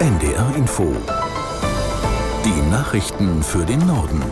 NDR Info. Die Nachrichten für den Norden.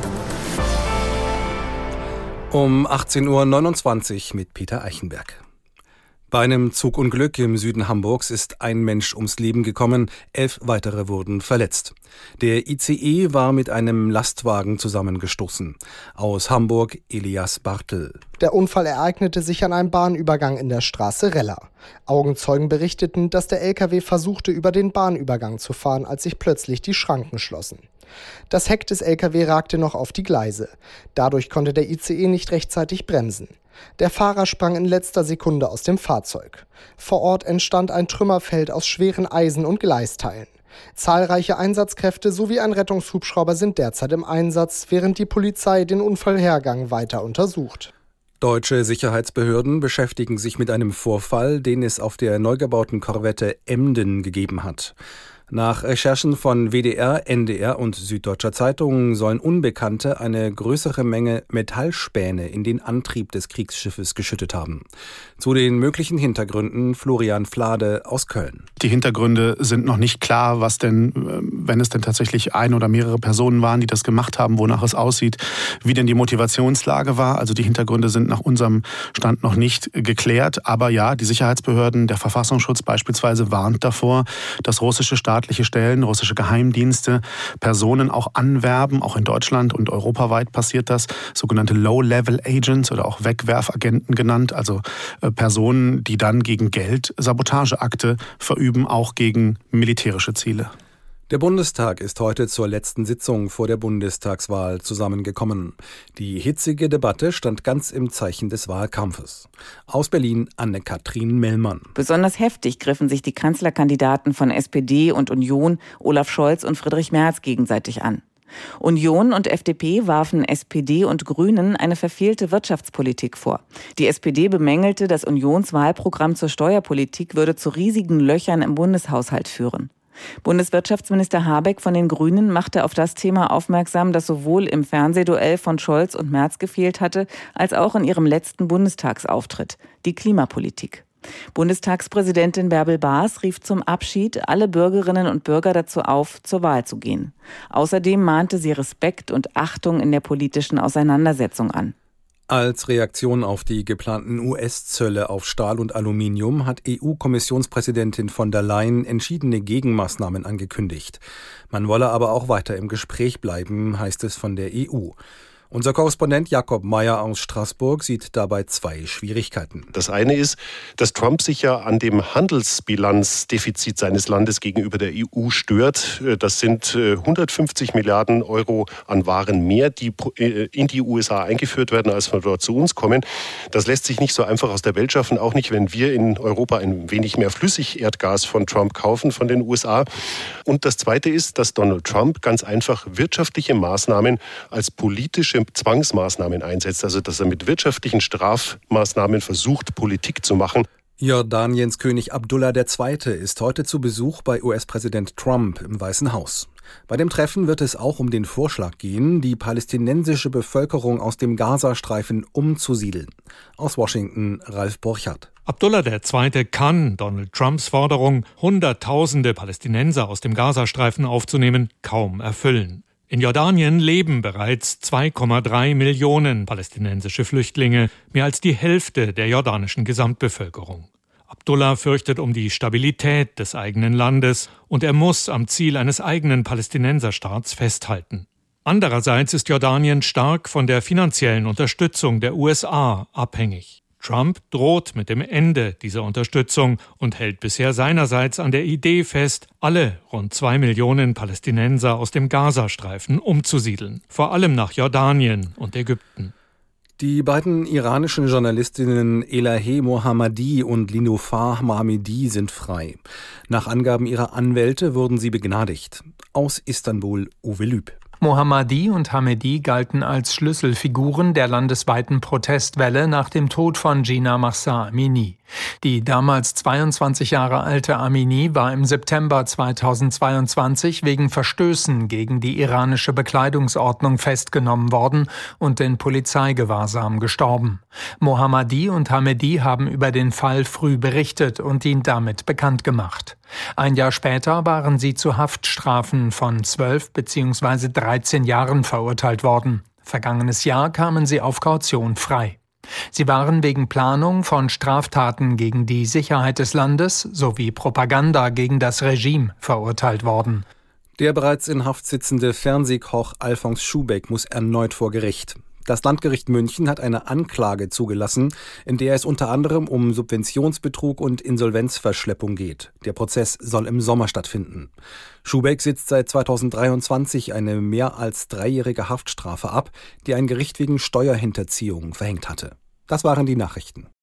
Um 18.29 Uhr mit Peter Eichenberg. Bei einem Zugunglück im Süden Hamburgs ist ein Mensch ums Leben gekommen, 11 weitere wurden verletzt. Der ICE war mit einem Lastwagen zusammengestoßen. Aus Hamburg Elias Bartel. Der Unfall ereignete sich an einem Bahnübergang in der Straße Reller. Augenzeugen berichteten, dass der LKW versuchte, über den Bahnübergang zu fahren, als sich plötzlich die Schranken schlossen. Das Heck des LKW ragte noch auf die Gleise. Dadurch konnte der ICE nicht rechtzeitig bremsen. Der Fahrer sprang in letzter Sekunde aus dem Fahrzeug. Vor Ort entstand ein Trümmerfeld aus schweren Eisen- und Gleisteilen. Zahlreiche Einsatzkräfte sowie ein Rettungshubschrauber sind derzeit im Einsatz, während die Polizei den Unfallhergang weiter untersucht. Deutsche Sicherheitsbehörden beschäftigen sich mit einem Vorfall, den es auf der neu gebauten Korvette Emden gegeben hat. Nach Recherchen von WDR, NDR und Süddeutscher Zeitung sollen Unbekannte eine größere Menge Metallspäne in den Antrieb des Kriegsschiffes geschüttet haben. Zu den möglichen Hintergründen Florian Flade aus Köln. Die Hintergründe sind noch nicht klar, was denn, wenn es denn tatsächlich ein oder mehrere Personen waren, die das gemacht haben, wonach es aussieht, wie denn die Motivationslage war. Also die Hintergründe sind nach unserem Stand noch nicht geklärt. Aber ja, die Sicherheitsbehörden, der Verfassungsschutz beispielsweise warnt davor, dass russische staatliche Stellen, russische Geheimdienste Personen auch anwerben. Auch in Deutschland und europaweit passiert das. Sogenannte Low-Level-Agents oder auch Wegwerfagenten genannt. Also Personen, die dann gegen Geld Sabotageakte verüben, auch gegen militärische Ziele. Der Bundestag ist heute zur letzten Sitzung vor der Bundestagswahl zusammengekommen. Die hitzige Debatte stand ganz im Zeichen des Wahlkampfes. Aus Berlin Anne-Kathrin Mellmann. Besonders heftig griffen sich die Kanzlerkandidaten von SPD und Union, Olaf Scholz und Friedrich Merz, gegenseitig an. Union und FDP warfen SPD und Grünen eine verfehlte Wirtschaftspolitik vor. Die SPD bemängelte, das Unionswahlprogramm zur Steuerpolitik würde zu riesigen Löchern im Bundeshaushalt führen. Bundeswirtschaftsminister Habeck von den Grünen machte auf das Thema aufmerksam, das sowohl im Fernsehduell von Scholz und Merz gefehlt hatte, als auch in ihrem letzten Bundestagsauftritt, die Klimapolitik. Bundestagspräsidentin Bärbel Baas rief zum Abschied alle Bürgerinnen und Bürger dazu auf, zur Wahl zu gehen. Außerdem mahnte sie Respekt und Achtung in der politischen Auseinandersetzung an. Als Reaktion auf die geplanten US-Zölle auf Stahl und Aluminium hat EU-Kommissionspräsidentin von der Leyen entschiedene Gegenmaßnahmen angekündigt. Man wolle aber auch weiter im Gespräch bleiben, heißt es von der EU. Unser Korrespondent Jakob Meyer aus Straßburg sieht dabei zwei Schwierigkeiten. Das eine ist, dass Trump sich ja an dem Handelsbilanzdefizit seines Landes gegenüber der EU stört. Das sind 150 Milliarden Euro an Waren mehr, die in die USA eingeführt werden, als von dort zu uns kommen. Das lässt sich nicht so einfach aus der Welt schaffen, auch nicht, wenn wir in Europa ein wenig mehr Flüssigerdgas von Trump kaufen, von den USA. Und das zweite ist, dass Donald Trump ganz einfach wirtschaftliche Maßnahmen als politische Zwangsmaßnahmen einsetzt, also dass er mit wirtschaftlichen Strafmaßnahmen versucht, Politik zu machen. Jordaniens König Abdullah II. Ist heute zu Besuch bei US-Präsident Trump im Weißen Haus. Bei dem Treffen wird es auch um den Vorschlag gehen, die palästinensische Bevölkerung aus dem Gazastreifen umzusiedeln. Aus Washington Ralf Borchardt. Abdullah II. Kann Donald Trumps Forderung, Hunderttausende Palästinenser aus dem Gazastreifen aufzunehmen, kaum erfüllen. In Jordanien leben bereits 2,3 Millionen palästinensische Flüchtlinge, mehr als die Hälfte der jordanischen Gesamtbevölkerung. Abdullah fürchtet um die Stabilität des eigenen Landes und er muss am Ziel eines eigenen Palästinenserstaats festhalten. Andererseits ist Jordanien stark von der finanziellen Unterstützung der USA abhängig. Trump droht mit dem Ende dieser Unterstützung und hält bisher seinerseits an der Idee fest, alle rund 2 Millionen Palästinenser aus dem Gazastreifen umzusiedeln, vor allem nach Jordanien und Ägypten. Die beiden iranischen Journalistinnen Elaheh Mohammadi und Niloufar Mohammadi sind frei. Nach Angaben ihrer Anwälte wurden sie begnadigt. Aus Istanbul Uwe Lüb. Mohammadi und Hamedi galten als Schlüsselfiguren der landesweiten Protestwelle nach dem Tod von Jina Mahsa Amini. Die damals 22 Jahre alte Amini war im September 2022 wegen Verstößen gegen die iranische Bekleidungsordnung festgenommen worden und in Polizeigewahrsam gestorben. Mohammadi und Hamedi haben über den Fall früh berichtet und ihn damit bekannt gemacht. Ein Jahr später waren sie zu Haftstrafen von 12 bzw. 13 Jahren verurteilt worden. Vergangenes Jahr kamen sie auf Kaution frei. Sie waren wegen Planung von Straftaten gegen die Sicherheit des Landes sowie Propaganda gegen das Regime verurteilt worden. Der bereits in Haft sitzende Fernsehkoch Alfons Schubeck muss erneut vor Gericht. Das Landgericht München hat eine Anklage zugelassen, in der es unter anderem um Subventionsbetrug und Insolvenzverschleppung geht. Der Prozess soll im Sommer stattfinden. Schubeck sitzt seit 2023 eine mehr als 3-jährige Haftstrafe ab, die ein Gericht wegen Steuerhinterziehung verhängt hatte. Das waren die Nachrichten.